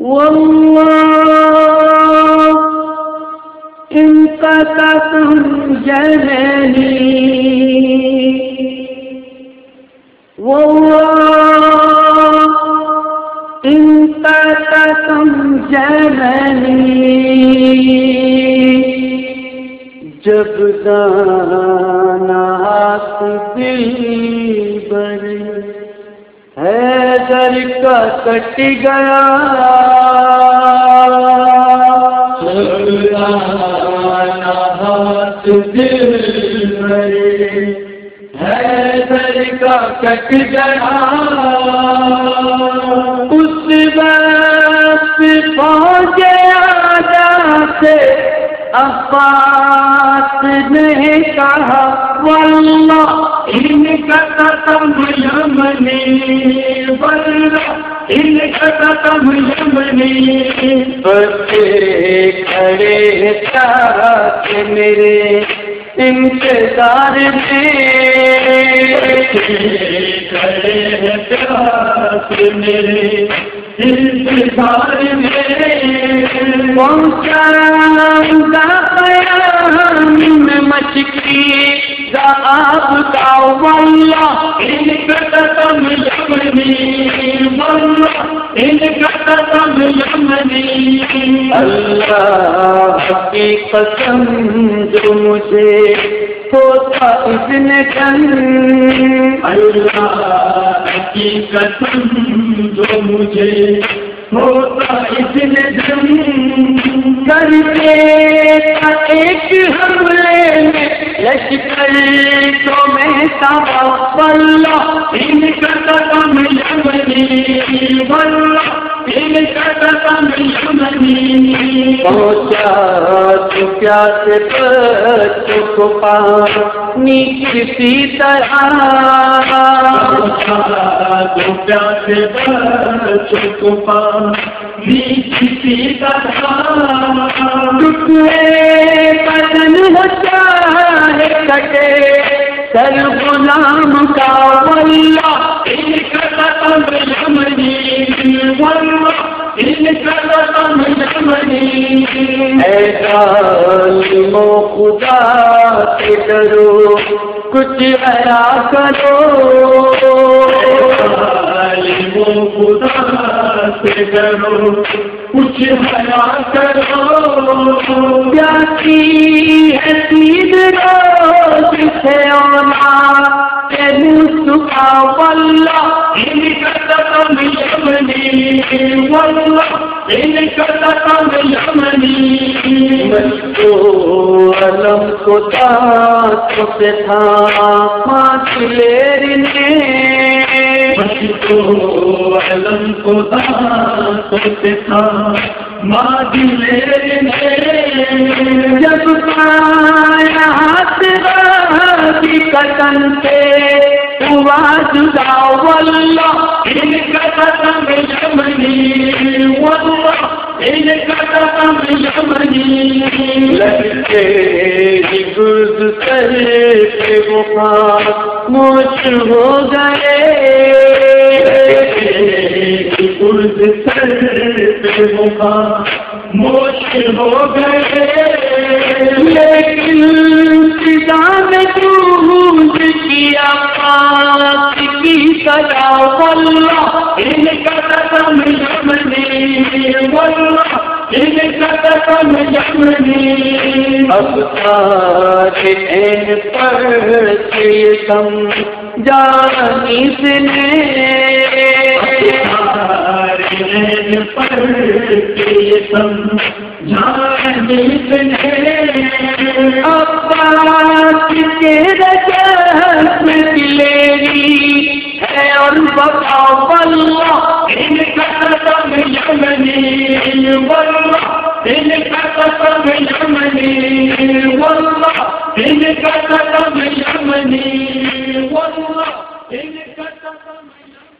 والله إن قطعتم جمالي والله إن قطعتم جمالي جب دانات دل بری حیدر کا کٹ گیا جب دانات دل بری حیدر کا کٹ گیا اس وقت پہنچ آجا سے عباس نے کہا واللہ ان کا قسم یمنی واللہ ان کا قسم یمنی بچے کھڑے ساتھ میرے انتظار میں کھڑے ساتھ میرے انتظار میں پہنچا مشکی آپ کا واللہ ان کا قسم یمنی واللہ ان کا قسم یمنی اللہ کی قسم جو مجھے ہوتا اذن کن اللہ کی قسم جو مجھے ہوتا اذن کن کر کے ایک حملے میں لشکر تو میں تبا واللہ ان کا قسم یمنی واللہ ان کا قسم یمنی پہنچا تو پیاسے بچوں کو پانی کسی طرح پہنچا تو پیاسے بچوں کو پانی کسی طرح ٹکڑے بدن ہوتا ہے کٹے سر غلام کا واللہ ان کا قسم یمنی واللہ ان کا قسم یمنی اے ظالمو خدا سے ڈرو کچھ حیا کرو ظالمو خدا سے ڈرو کچھ حیا کرو پیاسی ہے تین روز سے اولاد صبح واللہ ان کا قسم یمنی واللہ ان کا قسم یمنی مجھو علم کو دانتوں سے تھاما دلیر نے مجھو علم کو دانتوں سے تھاما دلیر نے جب پایا ہاتھ راضی قدم سے ہوا جدا واللہ ان کا قسم یمنی واللہ ان کا قسم یمنی لگتے ہی گرد سر پہ وہ خاموش ہو گئے گرد سر پہ وہ خاموش ہو گئے لیکن فضا میں گونج کیا پاک کی صدا واللہ ان کا قسم یمنی واللہ ان کا قسم یمنی اب سارے عین پر سے سمجھانی سے نے سارے عین پر سے سمجھانی سے نے عباس کے رجب میں دلیری ہے اور بقا واللہ ان کا قسم یمنی واللہ ان کا قسم یمنی واللہ ان کا قسم یمنی واللہ ان کا قسم